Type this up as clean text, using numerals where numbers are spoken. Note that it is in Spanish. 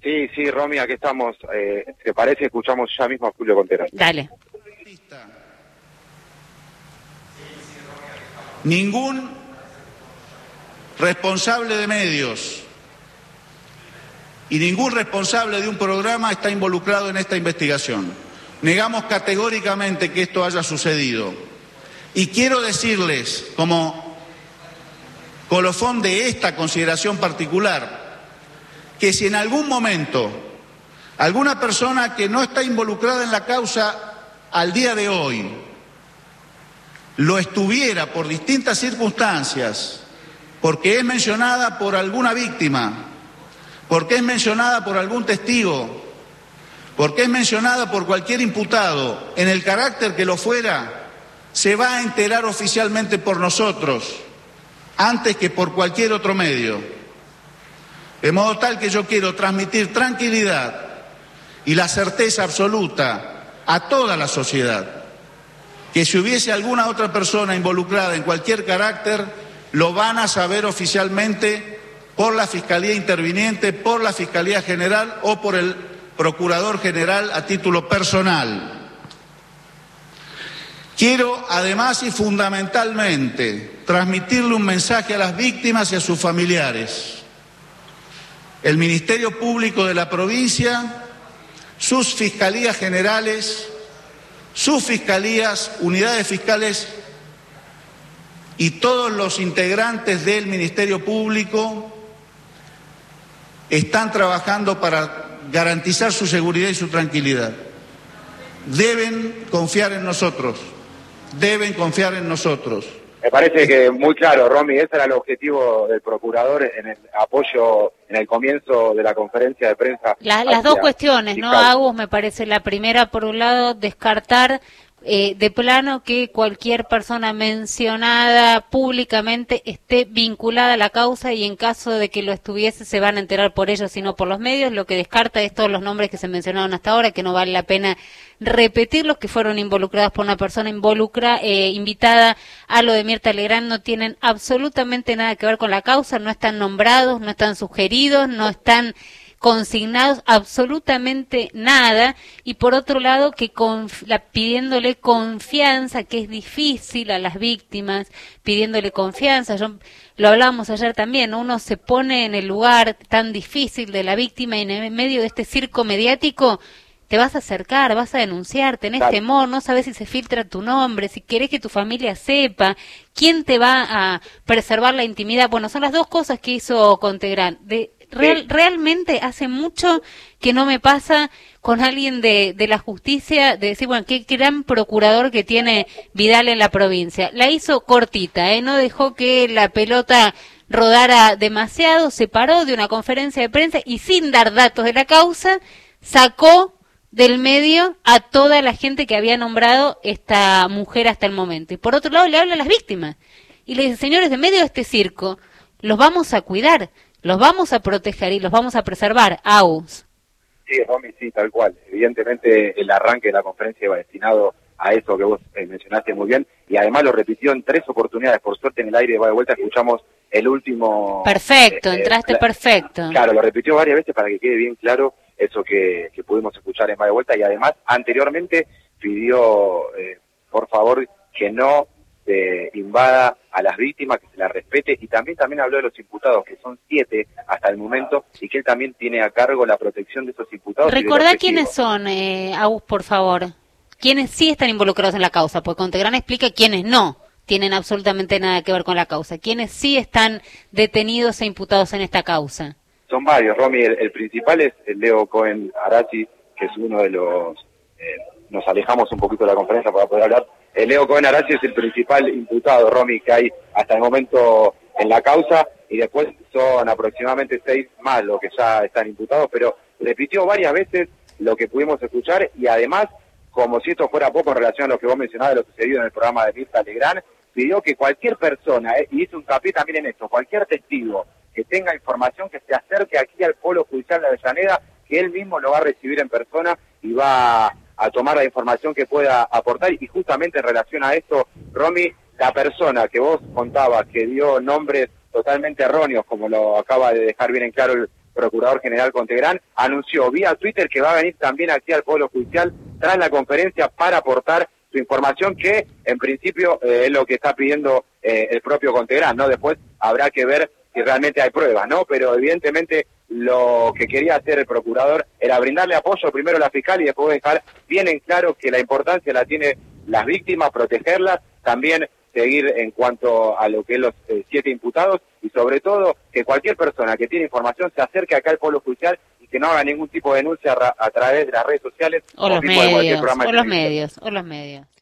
Sí, sí, Romy, aquí estamos. ¿Te parece? Escuchamos ya mismo a Julio Contreras. Dale. Ningún responsable de medios y ningún responsable de un programa está involucrado en esta investigación. Negamos categóricamente que esto haya sucedido. Y quiero decirles, como colofón de esta consideración particular, que si en algún momento alguna persona que no está involucrada en la causa al día de hoy lo estuviera por distintas circunstancias, porque es mencionada por alguna víctima, porque es mencionada por algún testigo, porque es mencionada por cualquier imputado, en el carácter que lo fuera, se va a enterar oficialmente por nosotros, antes que por cualquier otro medio. De modo tal que yo quiero transmitir tranquilidad y la certeza absoluta a toda la sociedad, que si hubiese alguna otra persona involucrada en cualquier carácter, lo van a saber oficialmente por la Fiscalía Interviniente, por la Fiscalía General o por el Procurador General a título personal. Quiero, además y fundamentalmente, transmitirle un mensaje a las víctimas y a sus familiares. El Ministerio Público de la provincia, sus fiscalías generales, sus fiscalías, unidades fiscales y todos los integrantes del Ministerio Público están trabajando para garantizar su seguridad y su tranquilidad. Deben confiar en nosotros, deben confiar en nosotros. Me parece que muy claro, Romy, ese era el objetivo del procurador en el apoyo en el comienzo de la conferencia de prensa. Las dos cuestiones, ¿no, Agus? Me parece la primera, por un lado, descartar de plano que cualquier persona mencionada públicamente esté vinculada a la causa y en caso de que lo estuviese se van a enterar por ellos y no por los medios. Lo que descarta es todos los nombres que se mencionaron hasta ahora, que no vale la pena repetirlos, que fueron involucrados por una persona invitada a lo de Mirta Legrand, no tienen absolutamente nada que ver con la causa, no están nombrados, no están sugeridos, no están consignados absolutamente nada, y por otro lado que pidiéndole confianza, que es difícil a las víctimas, pidiéndole confianza. Lo hablábamos ayer también, ¿no? Uno se pone en el lugar tan difícil de la víctima y en medio de este circo mediático te vas a acercar, vas a denunciar, tenés temor, no sabes si se filtra tu nombre, si querés que tu familia sepa, quién te va a preservar la intimidad. Bueno, son las dos cosas que hizo Contegrán. Realmente hace mucho que no me pasa con alguien de la justicia, de decir, bueno, qué gran procurador que tiene Vidal en la provincia. La hizo cortita, no dejó que la pelota rodara demasiado, se paró de una conferencia de prensa y sin dar datos de la causa, sacó del medio a toda la gente que había nombrado esta mujer hasta el momento. Y por otro lado le habla a las víctimas y le dice, señores, de medio de este circo, los vamos a cuidar, los vamos a proteger y los vamos a preservar. Agus. Sí, Romy, sí, tal cual. Evidentemente el arranque de la conferencia iba destinado a eso que vos mencionaste muy bien, y además lo repitió en 3 oportunidades. Por suerte en el aire de vuelta escuchamos el último... Perfecto, entraste perfecto. Claro, lo repitió varias veces para que quede bien claro eso que pudimos escuchar en de vuelta, y además anteriormente pidió, por favor, que no invada a las víctimas, que se las respete, y también habló de los imputados, que son 7 hasta el momento, y que él también tiene a cargo la protección de esos imputados. Recordá quiénes son, Agus, por favor. Quiénes sí están involucrados en la causa, porque Contegrán explica quiénes no tienen absolutamente nada que ver con la causa, quiénes sí están detenidos e imputados en esta causa. Son varios, Romy. El principal es el Leo Cohen Arazi, que es uno de los... nos alejamos un poquito de la conferencia para poder hablar. El Leo Cohen Arazi es el principal imputado, Romy, que hay hasta el momento en la causa, y después son aproximadamente 6 más los que ya están imputados, pero repitió varias veces lo que pudimos escuchar, y además, como si esto fuera poco en relación a lo que vos mencionabas de lo sucedido en el programa de Mirta Legrand, pidió que cualquier persona, y hizo hincapié también en esto, cualquier testigo que tenga información, que se acerque aquí al Polo Judicial de Avellaneda, que él mismo lo va a recibir en persona y va a tomar la información que pueda aportar. Y justamente en relación a esto, Romy, la persona que vos contabas que dio nombres totalmente erróneos, como lo acaba de dejar bien en claro Procurador General Contegrán, anunció vía Twitter que va a venir también aquí al Poder Judicial tras la conferencia para aportar su información, que en principio es lo que está pidiendo el propio Contegrán, ¿no? Después habrá que ver si realmente hay pruebas, ¿no? Pero evidentemente lo que quería hacer el procurador era brindarle apoyo primero a la fiscal y después dejar bien en claro que la importancia la tiene las víctimas, protegerlas, también seguir en cuanto a lo que es los 7 imputados y sobre todo que cualquier persona que tiene información se acerque acá al Polo Judicial y que no haga ningún tipo de denuncia a través de las redes sociales o los medios.